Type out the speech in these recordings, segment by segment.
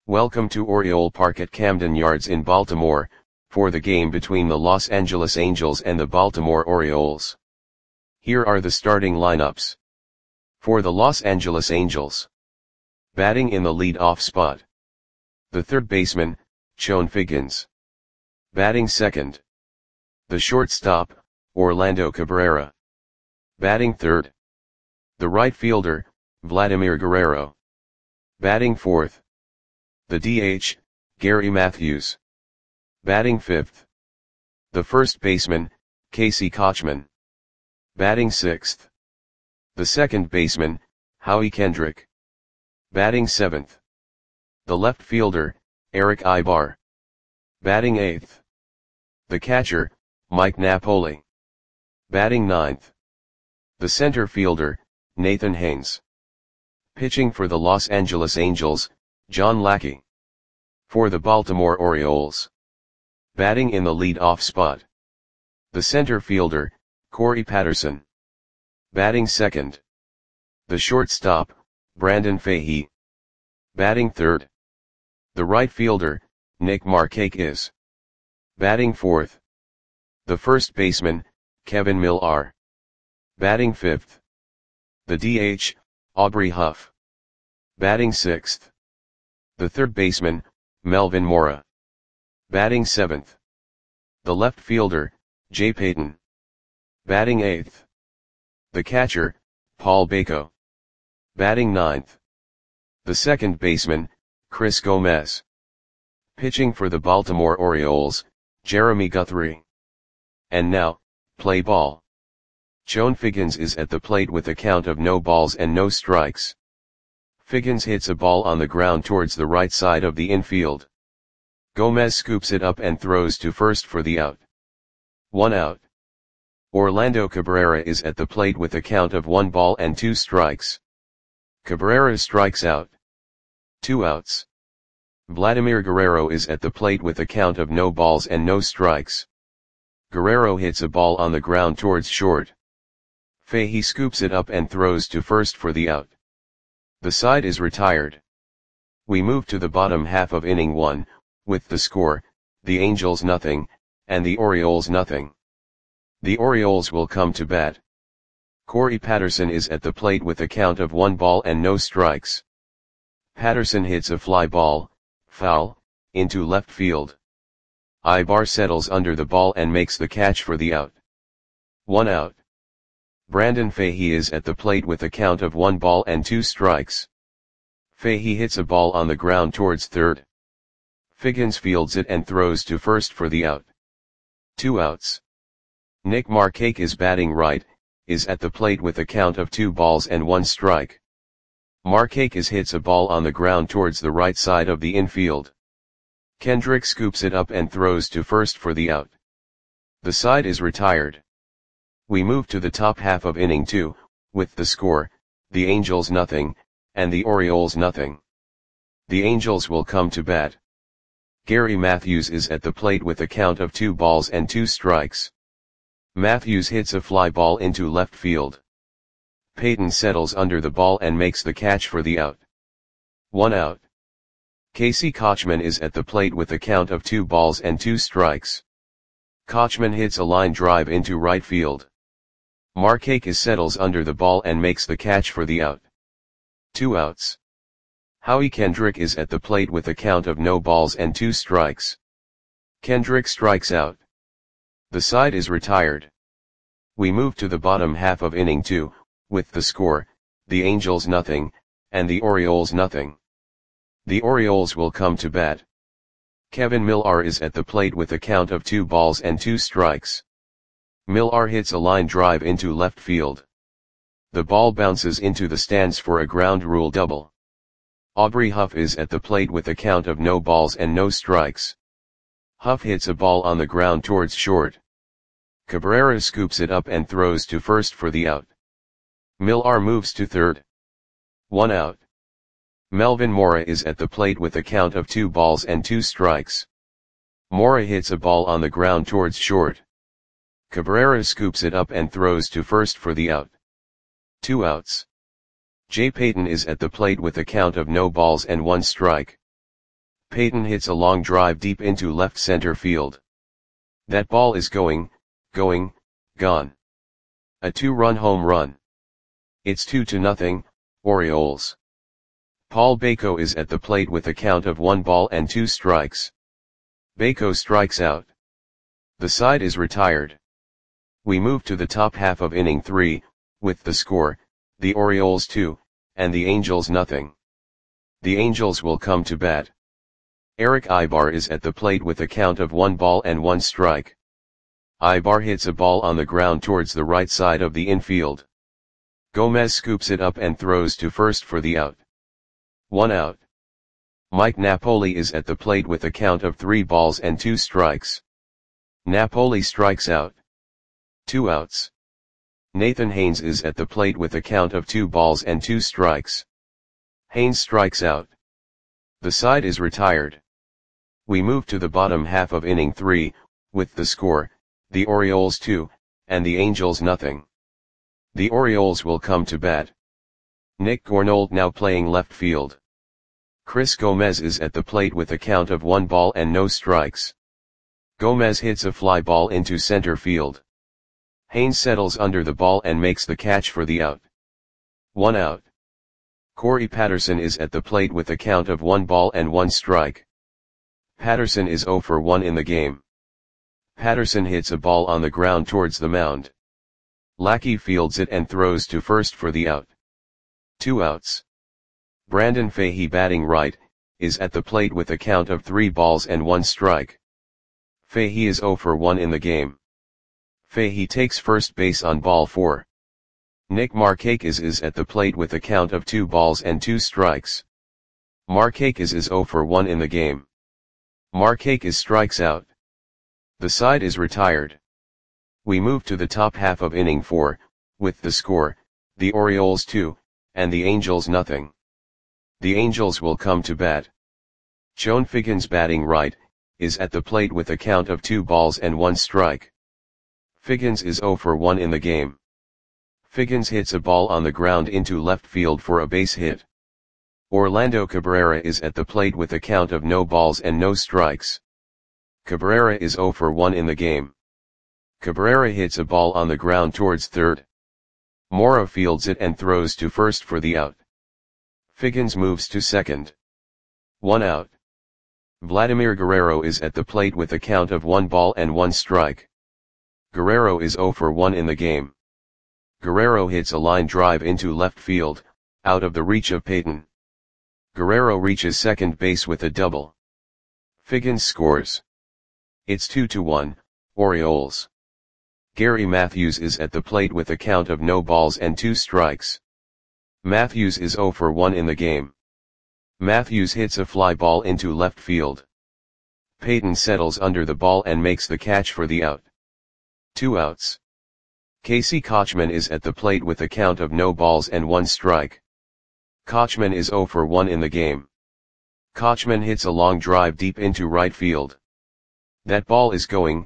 Welcome to Oriole Park at Camden Yards in Baltimore, for the game between the Los Angeles Angels and the Baltimore Orioles. Here are the starting lineups. For the Los Angeles Angels. Batting in the lead-off spot. The third baseman, Chone Figgins. Batting second. The shortstop, Orlando Cabrera. Batting third. The right fielder, Vladimir Guerrero. Batting fourth. The DH, Gary Matthews. Batting fifth. The first baseman, Casey Kotchman. Batting sixth. The second baseman, Howie Kendrick. Batting seventh. The left fielder, Erick Aybar. Batting eighth. The catcher, Mike Napoli. Batting ninth. The center fielder, Nathan Haynes. Pitching for the Los Angeles Angels, John Lackey. For the Baltimore Orioles. Batting in the lead-off spot. The center fielder, Corey Patterson. Batting second. The shortstop, Brandon Fahey. Batting third. The right fielder, Nick Markakis. Batting fourth. The first baseman, Kevin Millar. Batting fifth. The DH, Aubrey Huff. Batting sixth. The third baseman, Melvin Mora. Batting seventh. The left fielder, Jay Payton. Batting eighth. The catcher, Paul Bako. Batting ninth. The second baseman, Chris Gomez. Pitching for the Baltimore Orioles, Jeremy Guthrie. And now, play ball. Chone Figgins is at the plate with a count of no balls and no strikes. Figgins hits a ball on the ground towards the right side of the infield. Gomez scoops it up and throws to first for the out. 1 out. Orlando Cabrera is at the plate with a count of 1 ball and 2 strikes. Cabrera strikes out. 2 outs. Vladimir Guerrero is at the plate with a count of no balls and no strikes. Guerrero hits a ball on the ground towards short. Fahey scoops it up and throws to first for the out. The side is retired. We move to the bottom half of inning 1, with the score, the Angels nothing, and the Orioles nothing. The Orioles will come to bat. Corey Patterson is at the plate with a count of 1 ball and no strikes. Patterson hits a fly ball, foul, into left field. Aybar settles under the ball and makes the catch for the out. 1 out. Brandon Fahey is at the plate with a count of 1 ball and 2 strikes. Fahey hits a ball on the ground towards third. Figgins fields it and throws to first for the out. 2 outs. Nick Markakis batting right, is at the plate with a count of 2 balls and 1 strike. Markakis hits a ball on the ground towards the right side of the infield. Kendrick scoops it up and throws to first for the out. The side is retired. We move to the top half of inning 2, with the score, the Angels nothing, and the Orioles nothing. The Angels will come to bat. Gary Matthews is at the plate with a count of 2 balls and 2 strikes. Matthews hits a fly ball into left field. Payton settles under the ball and makes the catch for the out. 1 out. Casey Kotchman is at the plate with a count of 2 balls and 2 strikes. Kotchman hits a line drive into right field. Markakis settles under the ball and makes the catch for the out. 2 outs. Howie Kendrick is at the plate with a count of no balls and 2 strikes. Kendrick strikes out. The side is retired. We move to the bottom half of inning 2, with the score, the Angels nothing, and the Orioles nothing. The Orioles will come to bat. Kevin Millar is at the plate with a count of 2 balls and 2 strikes. Millar hits a line drive into left field. The ball bounces into the stands for a ground rule double. Aubrey Huff is at the plate with a count of no balls and no strikes. Huff hits a ball on the ground towards short. Cabrera scoops it up and throws to first for the out. Millar moves to third. 1 out. Melvin Mora is at the plate with a count of 2 balls and 2 strikes. Mora hits a ball on the ground towards short. Cabrera scoops it up and throws to first for the out. 2 outs. Jay Payton is at the plate with a count of no balls and 1 strike. Peyton hits a long drive deep into left center field. That ball is going, gone. A 2-run home run. It's 2-0, Orioles. Paul Bako is at the plate with a count of 1 ball and 2 strikes. Bako strikes out. The side is retired. We move to the top half of inning 3, with the score, the Orioles 2, and the Angels nothing. The Angels will come to bat. Erick Aybar is at the plate with a count of 1 ball and 1 strike. Aybar hits a ball on the ground towards the right side of the infield. Gomez scoops it up and throws to first for the out. 1 out. Mike Napoli is at the plate with a count of 3 balls and 2 strikes. Napoli strikes out. 2 outs. Nathan Haynes is at the plate with a count of 2 balls and 2 strikes. Haynes strikes out. The side is retired. We move to the bottom half of inning 3, with the score, the Orioles 2, and the Angels nothing. The Orioles will come to bat. Nick Gornold now playing left field. Chris Gomez is at the plate with a count of 1 ball and no strikes. Gomez hits a fly ball into center field. Haynes settles under the ball and makes the catch for the out. 1 out. Corey Patterson is at the plate with a count of 1 ball and 1 strike. Patterson is 0 for 1 in the game. Patterson hits a ball on the ground towards the mound. Lackey fields it and throws to first for the out. 2 outs. Brandon Fahey batting right, is at the plate with a count of 3 balls and 1 strike. Fahey is 0 for 1 in the game. Fahey takes first base on ball 4. Nick Markakis is at the plate with a count of 2 balls and 2 strikes. Markakis is 0 for 1 in the game. Markakis strikes out. The side is retired. We move to the top half of inning 4, with the score, the Orioles 2, and the Angels nothing. The Angels will come to bat. Joan Figgins batting right, is at the plate with a count of 2 balls and 1 strike. Figgins is 0 for 1 in the game. Figgins hits a ball on the ground into left field for a base hit. Orlando Cabrera is at the plate with a count of no balls and no strikes. Cabrera is 0 for 1 in the game. Cabrera hits a ball on the ground towards third. Mora fields it and throws to first for the out. Figgins moves to second. 1 out. Vladimir Guerrero is at the plate with a count of 1 ball and 1 strike. Guerrero is 0 for 1 in the game. Guerrero hits a line drive into left field, out of the reach of Peyton. Guerrero reaches second base with a double. Figgins scores. It's 2-1, Orioles. Gary Matthews is at the plate with a count of no balls and 2 strikes. Matthews is 0 for 1 in the game. Matthews hits a fly ball into left field. Peyton settles under the ball and makes the catch for the out. 2 outs. Casey Kotchman is at the plate with a count of no balls and 1 strike. Kotchman is 0 for 1 in the game. Kotchman hits a long drive deep into right field. That ball is going,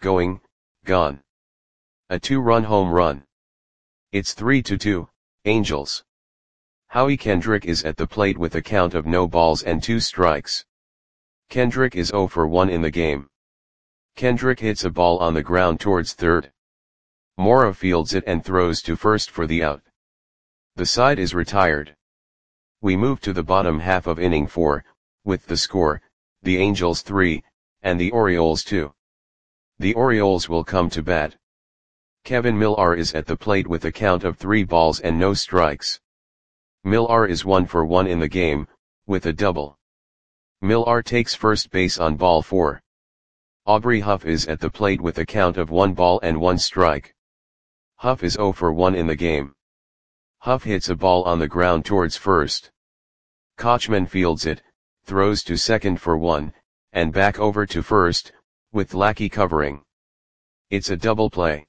gone. A 2-run home run. It's 3-2, Angels. Howie Kendrick is at the plate with a count of no balls and 2 strikes. Kendrick is 0 for 1 in the game. Kendrick hits a ball on the ground towards third. Mora fields it and throws to first for the out. The side is retired. We move to the bottom half of inning 4, with the score, the Angels 3, and the Orioles 2. The Orioles will come to bat. Kevin Millar is at the plate with a count of 3 balls and no strikes. Millar is 1 for 1 in the game, with a double. Millar takes first base on ball 4. Aubrey Huff is at the plate with a count of 1 ball and 1 strike. Huff is 0 for 1 in the game. Huff hits a ball on the ground towards first. Kotchman fields it, throws to second for 1, and back over to first, with Lackey covering. It's a double play.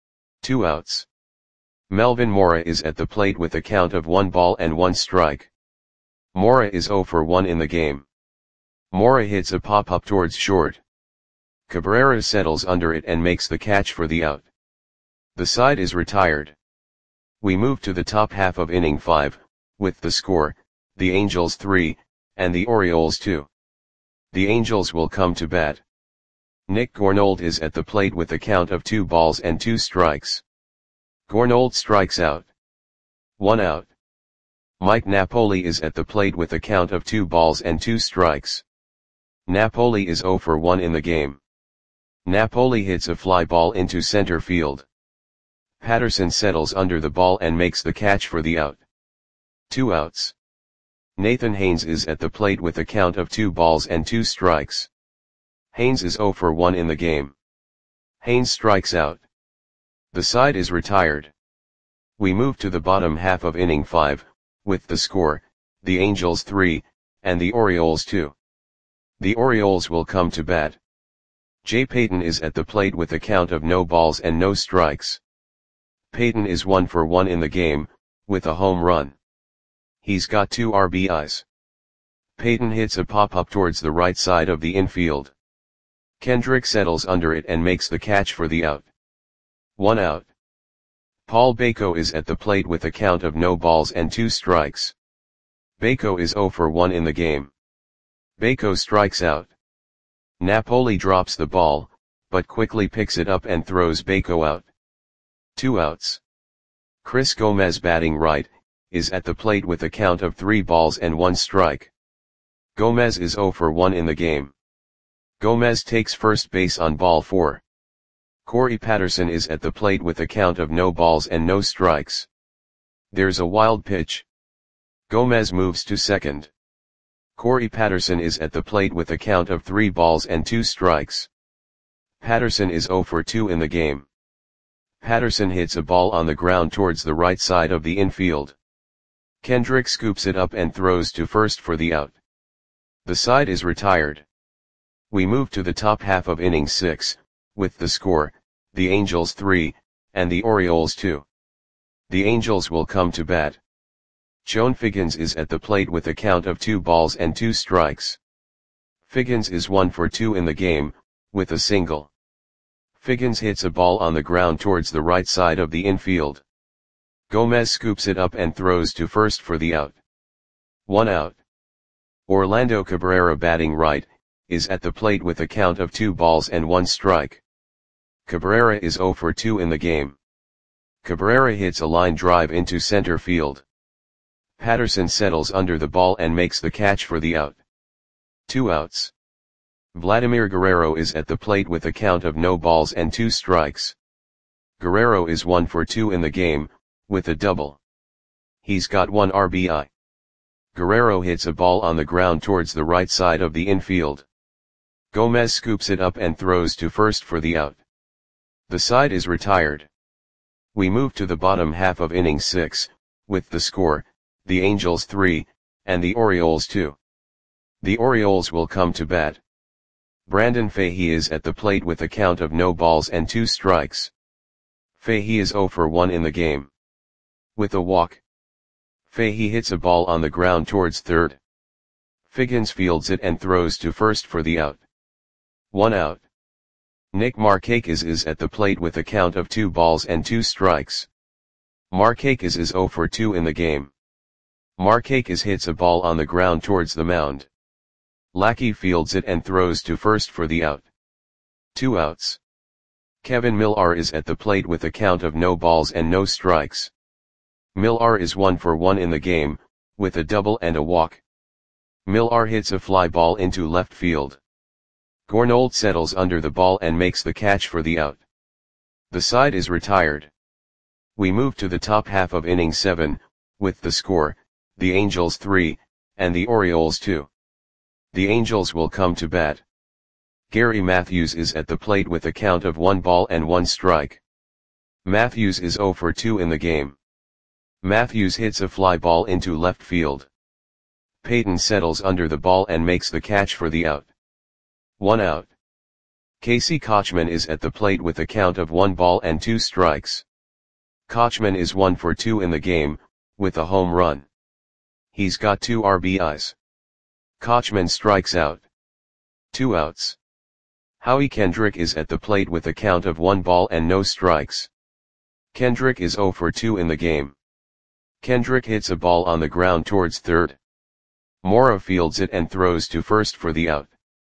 2 outs. Melvin Mora is at the plate with a count of 1 ball and 1 strike. Mora is 0 for 1 in the game. Mora hits a pop-up towards short. Cabrera settles under it and makes the catch for the out. The side is retired. We move to the top half of inning 5, with the score, the Angels 3, and the Orioles 2. The Angels will come to bat. Nick Gornold is at the plate with a count of 2 balls and 2 strikes. Gornold strikes out. 1 out. Mike Napoli is at the plate with a count of 2 balls and 2 strikes. Napoli is 0 for 1 in the game. Napoli hits a fly ball into center field. Patterson settles under the ball and makes the catch for the out. 2 outs. Nathan Haynes is at the plate with a count of 2 balls and 2 strikes. Haynes is 0 for 1 in the game. Haynes strikes out. The side is retired. We move to the bottom half of inning 5, with the score, the Angels 3, and the Orioles 2. The Orioles will come to bat. Jay Payton is at the plate with a count of no balls and no strikes. Payton is 1 for 1 in the game, with a home run. He's got 2 RBIs. Payton hits a pop-up towards the right side of the infield. Kendrick settles under it and makes the catch for the out. 1 out. Paul Bako is at the plate with a count of no balls and 2 strikes. Bako is 0 for 1 in the game. Bako strikes out. Napoli drops the ball, but quickly picks it up and throws Bako out. 2 outs. Chris Gomez, batting right, is at the plate with a count of 3 balls and 1 strike. Gomez is 0 for 1 in the game. Gomez takes first base on ball 4. Corey Patterson is at the plate with a count of no balls and no strikes. There's a wild pitch. Gomez moves to second. Corey Patterson is at the plate with a count of 3 balls and 2 strikes. Patterson is 0 for 2 in the game. Patterson hits a ball on the ground towards the right side of the infield. Kendrick scoops it up and throws to first for the out. The side is retired. We move to the top half of inning 6, with the score, the Angels 3, and the Orioles 2. The Angels will come to bat. Joan Figgins is at the plate with a count of 2 balls and 2 strikes. Figgins is 1 for 2 in the game, with a single. Figgins hits a ball on the ground towards the right side of the infield. Gomez scoops it up and throws to first for the out. 1 out. Orlando Cabrera, batting right, is at the plate with a count of 2 balls and 1 strike. Cabrera is 0 for 2 in the game. Cabrera hits a line drive into center field. Patterson settles under the ball and makes the catch for the out. 2 outs. Vladimir Guerrero is at the plate with a count of no balls and 2 strikes. Guerrero is 1 for 2 in the game, with a double. He's got 1 RBI. Guerrero hits a ball on the ground towards the right side of the infield. Gomez scoops it up and throws to first for the out. The side is retired. We move to the bottom half of inning 6, with the score, the Angels 3, and the Orioles 2. The Orioles will come to bat. Brandon Fahey is at the plate with a count of no balls and 2 strikes. Fahey is 0 for 1 in the game. With a walk. Fahey hits a ball on the ground towards third. Figgins fields it and throws to first for the out. 1 out. Nick Markakis is at the plate with a count of 2 balls and 2 strikes. Markakis is 0 for 2 in the game. Markakis hits a ball on the ground towards the mound. Lackey fields it and throws to first for the out. 2 outs. Kevin Millar is at the plate with a count of no balls and no strikes. Millar is 1 for 1 in the game, with a double and a walk. Millar hits a fly ball into left field. Gornold settles under the ball and makes the catch for the out. The side is retired. We move to the top half of inning 7, with the score, the Angels 3, and the Orioles 2. The Angels will come to bat. Gary Matthews is at the plate with a count of 1 ball and 1 strike. Matthews is 0 for 2 in the game. Matthews hits a fly ball into left field. Payton settles under the ball and makes the catch for the out. 1 out. Casey Kochman is at the plate with a count of 1 ball and 2 strikes. Kochman is 1 for 2 in the game, with a home run. He's got 2 RBIs. Kochman strikes out. 2 outs. Howie Kendrick is at the plate with a count of 1 ball and no strikes. Kendrick is 0 for 2 in the game. Kendrick hits a ball on the ground towards third. Mora fields it and throws to first for the out.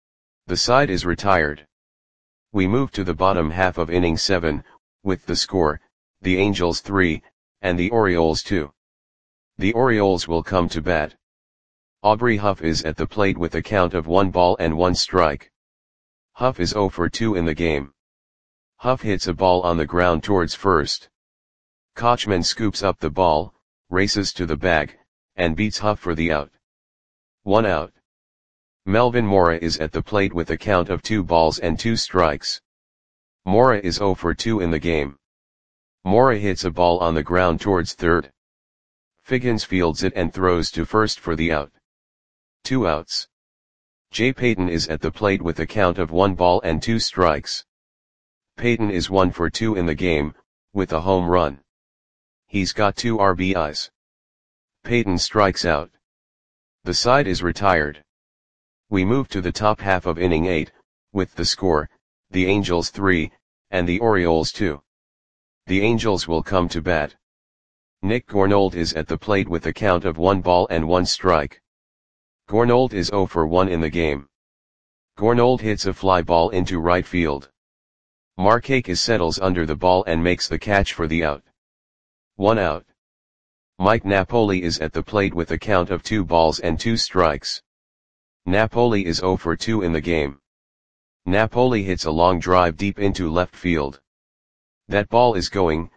The side is retired. We move to the bottom half of inning 7, with the score, the Angels 3, and the Orioles 2. The Orioles will come to bat. Aubrey Huff is at the plate with a count of 1 ball and 1 strike. Huff is 0 for 2 in the game. Huff hits a ball on the ground towards first. Kochman scoops up the ball, races to the bag, and beats Huff for the out. 1 out. Melvin Mora is at the plate with a count of 2 balls and 2 strikes. Mora is 0 for 2 in the game. Mora hits a ball on the ground towards third. Figgins fields it and throws to first for the out. 2 outs. Jay Payton is at the plate with a count of 1 ball and 2 strikes. Payton is 1 for 2 in the game, with a home run. He's got 2 RBIs. Payton strikes out. The side is retired. We move to the top half of inning 8, with the score, the Angels 3, and the Orioles 2. The Angels will come to bat. Nick Gornold is at the plate with a count of 1 ball and 1 strike. Gornold is 0 for 1 in the game. Gornold hits a fly ball into right field. Markakis settles under the ball and makes the catch for the out. 1 out. Mike Napoli is at the plate with a count of 2 balls and 2 strikes. Napoli is 0 for 2 in the game. Napoli hits a long drive deep into left field. That ball is gone.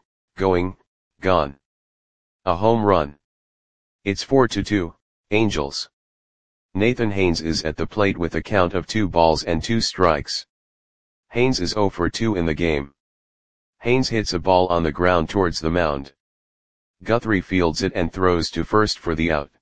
A home run. It's 4-2, Angels. Nathan Haynes is at the plate with a count of 2 balls and 2 strikes. Haynes is 0 for 2 in the game. Haynes hits a ball on the ground towards the mound. Guthrie fields it and throws to first for the out.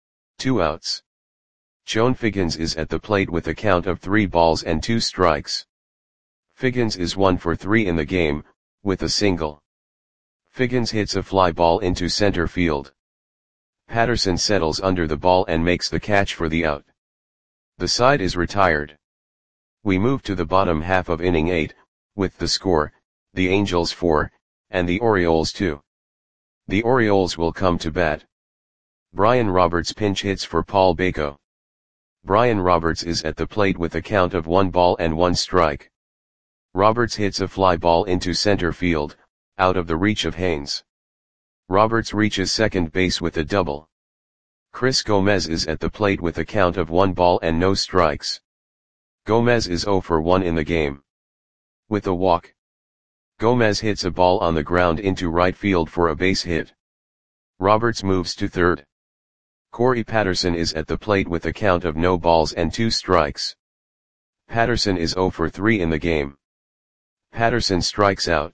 2 outs. Chone Figgins is at the plate with a count of 3 balls and 2 strikes. Figgins is 1 for 3 in the game, with a single. Figgins hits a fly ball into center field. Patterson settles under the ball and makes the catch for the out. The side is retired. We move to the bottom half of inning 8, with the score, the Angels 4, and the Orioles 2. The Orioles will come to bat. Brian Roberts pinch hits for Paul Bako. Brian Roberts is at the plate with a count of 1 ball and 1 strike. Roberts hits a fly ball into center field, out of the reach of Haynes. Roberts reaches second base with a double. Chris Gomez is at the plate with a count of 1 ball and no strikes. Gomez is 0 for 1 in the game. With a walk. Gomez hits a ball on the ground into right field for a base hit. Roberts moves to third. Corey Patterson is at the plate with a count of no balls and 2 strikes. Patterson is 0 for 3 in the game. Patterson strikes out.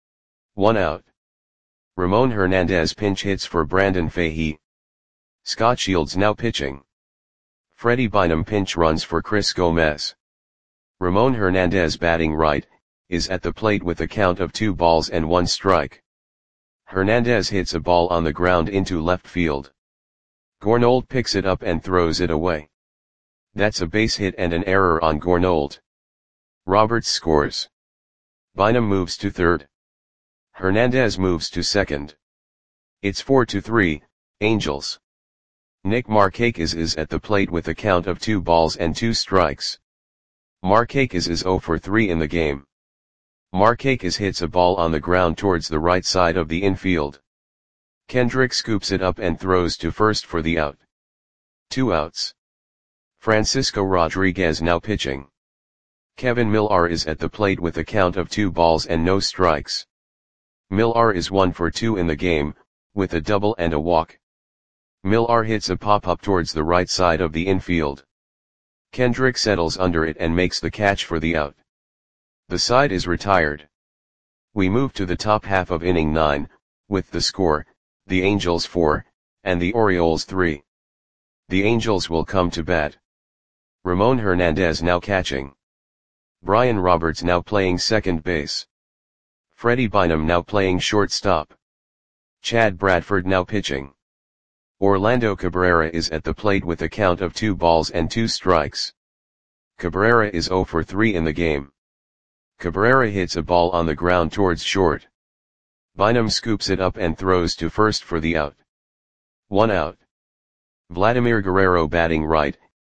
1 out. Ramon Hernandez pinch hits for Brandon Fahey. Scott Shields now pitching. Freddie Bynum pinch runs for Chris Gomez. Ramon Hernandez batting right, is at the plate with a count of 2 balls and 1 strike. Hernandez hits a ball on the ground into left field. Gornold picks it up and throws it away. That's a base hit and an error on Gornold. Roberts scores. Bynum moves to third. Hernandez moves to second. It's 4-3, Angels. Nick Markakis is at the plate with a count of 2 balls and 2 strikes. Markakis is 0 for 3 in the game. Markakis hits a ball on the ground towards the right side of the infield. Kendrick scoops it up and throws to first for the out. 2 outs. Francisco Rodriguez now pitching. Kevin Millar is at the plate with a count of 2 balls and no strikes. Millar is 1 for 2 in the game, with a double and a walk. Millar hits a pop-up towards the right side of the infield. Kendrick settles under it and makes the catch for the out. The side is retired. We move to the top half of inning 9, with the score, the Angels 4, and the Orioles 3. The Angels will come to bat. Ramon Hernandez now catching. Brian Roberts now playing second base. Freddie Bynum now playing shortstop. Chad Bradford now pitching. Orlando Cabrera is at the plate with a count of 2 balls and 2 strikes. Cabrera is 0 for 3 in the game. Cabrera hits a ball on the ground towards short. Bynum scoops it up and throws to first for the out. 1 out. Vladimir Guerrero batting right,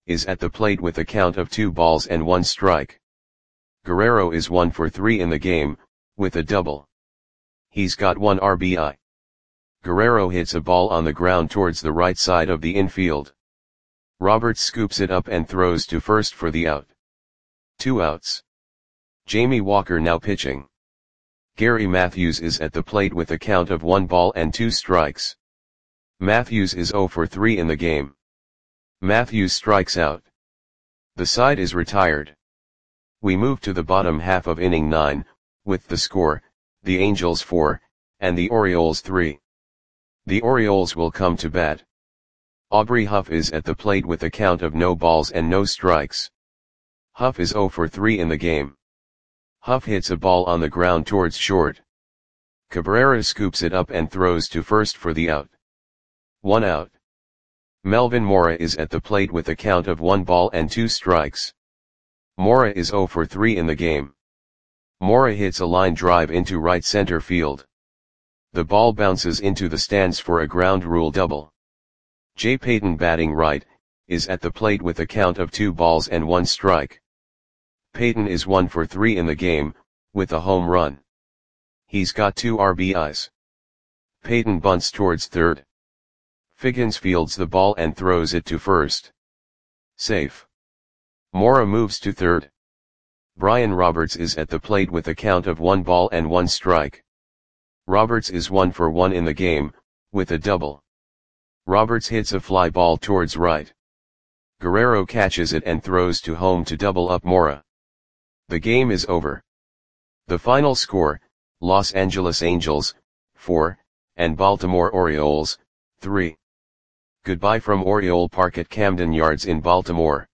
is at the plate with a count of 2 balls and 1 strike. Guerrero is 1 for 3 in the game, with a double. He's got 1 RBI. Guerrero hits a ball on the ground towards the right side of the infield. Roberts scoops it up and throws to first for the out. 2 outs. Jamie Walker now pitching. Gary Matthews is at the plate with a count of 1 ball and 2 strikes. Matthews is 0 for 3 in the game. Matthews strikes out. The side is retired. We move to the bottom half of inning 9, with the score, the Angels 4, and the Orioles 3. The Orioles will come to bat. Aubrey Huff is at the plate with a count of no balls and no strikes. Huff is 0 for 3 in the game. Huff hits a ball on the ground towards short. Cabrera scoops it up and throws to first for the out. 1 out. Melvin Mora is at the plate with a count of 1 ball and 2 strikes. Mora is 0 for 3 in the game. Mora hits a line drive into right center field. The ball bounces into the stands for a ground rule double. Jay Payton, batting right, is at the plate with a count of 2 balls and 1 strike. Payton is 1 for 3 in the game, with a home run. He's got 2 RBIs. Payton bunts towards third. Figgins fields the ball and throws it to first. Safe. Mora moves to third. Brian Roberts is at the plate with a count of 1 ball and 1 strike. Roberts is 1 for 1 in the game, with a double. Roberts hits a fly ball towards right. Guerrero catches it and throws to home to double up Mora. The game is over. The final score, Los Angeles Angels, 4, and Baltimore Orioles, 3. Goodbye from Oriole Park at Camden Yards in Baltimore.